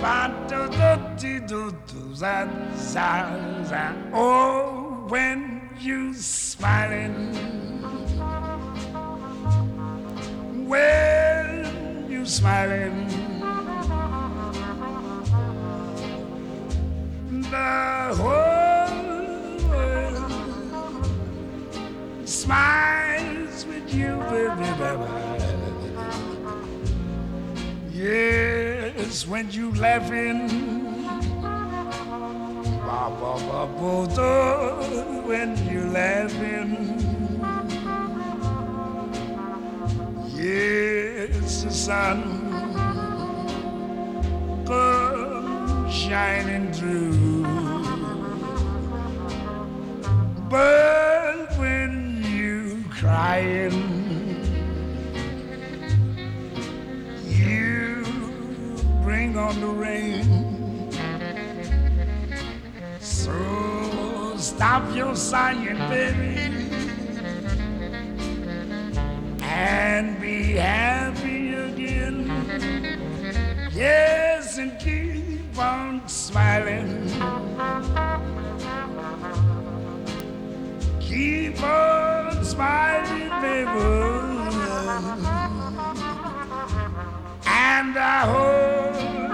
Oh, when you smiling, when you smiling, the whole world smiles with you, baby. Yes, when you laughing. When you're laughing, yes, the sun comes shining through. But when you crying, you bring on the rain. So stop your sighing, baby, and be happy again. Yes, and keep on smiling. Keep on smiling, baby. And I hope